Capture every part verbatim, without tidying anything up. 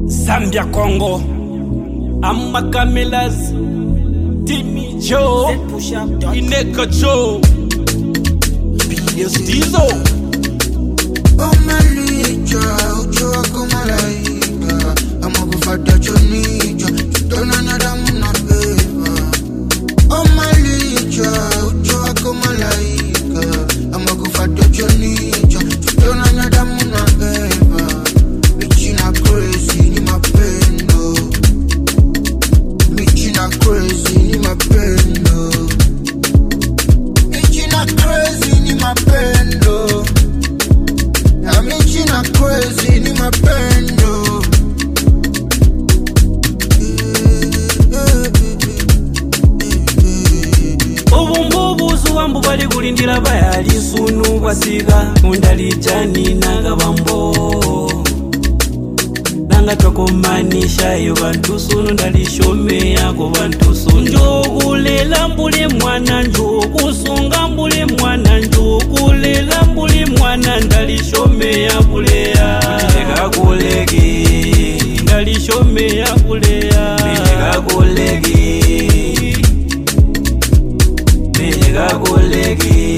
Zambia Congo, Amakamelas, Timmy Joe, Ineka Joe, Dizo. Oh Malija, Uchoa Kumalaika, Amagufata Chonijo, Chitona Nadamuna Beva. Oh Malija, Uchoa Kumalaika, Amagufata Chonijo, Chitona Nadamuna Beva. Michina crazy, ni mapendo. Michina crazy, ni mapendo. Michina crazy, ni mapendo. Michina crazy, ni mapendo. Obumbubuzu wambu bali kulindira bayali sunu bwasiga undali jani nagabambo nanga tokomanisha yo bantu sunu ndali shome yako bantu sunu njokulela mbuli mwana njokusunga mbuli mwana njokulela mbuli mwana ndali shome ya kulea nega kulegi ndali shome ya kulea nega kulegi nega kulegi.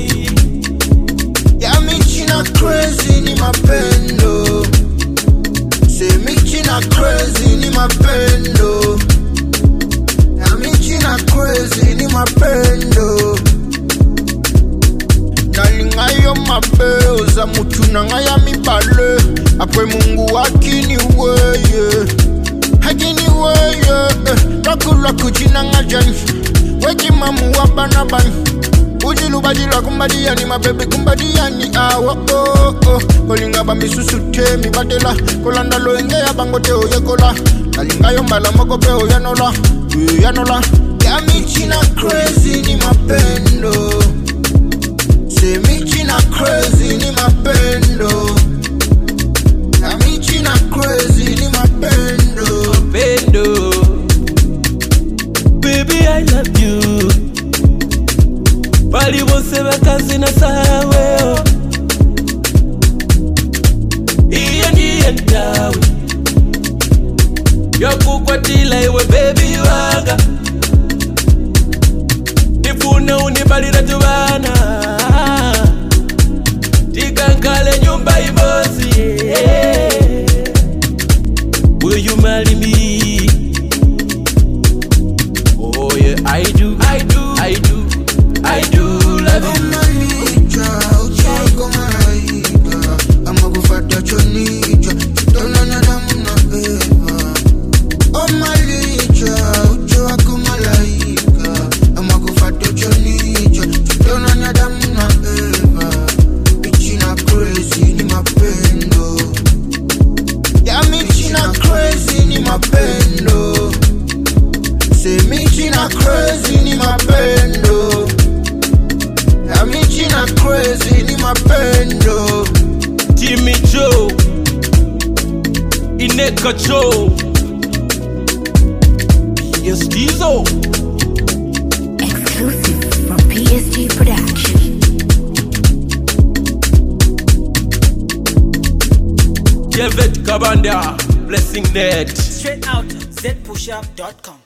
Ya Michina crazy, ni mapendo. Say Michina crazy, ni mapendo. Ya Michina crazy, ni mapendo. Nalingayo mapeo za mutu na ngaya mipale. Apwe Mungu akini weye, hakini weye. Rakula kujina ngajani, weki mamu wabana bani. Ujilu bajila kumbadia ni mabebe kumbadia ni awa oh oh. Kolinga ba misusu te mi badela, kolanda lo inge ya bangote o yekola. Nalinga yo mbala moko pe o yanola, yanola. Ya Michina crazy, ni mapendo. Say Michina crazy, ni mapendo. Ya Michina crazy, ni mapendo. Mapendo. Baby, I love you. Bali bose bakazi na sawe. Iye ndiye ndawe. Yakukwatila iwe baby wanga. Nifuna unibalira tubana. Tikankale nyumba ibosi. Will you marry me? Oh yeah, I do, I do, I do, I do love you. Malija, Uchoa Kumalaika, Amagufata Chonijo, Chitona Nadamuna Beva. Oh Malija, Uchoa Kumalaika, Amagufata Chonijo, Chitona Nadamuna Beva. Michina crazy, ni mapendo. Ya Michina crazy, ni mapendo. Say Michina crazy, ni mapendo. Ya Michina crazy, ni mapendo. Timmy Joe, Ineka Joe, yes Dizo. Exclusive from P S G Production. David Kabanda, Blessing Net. Straight out z push up dot com.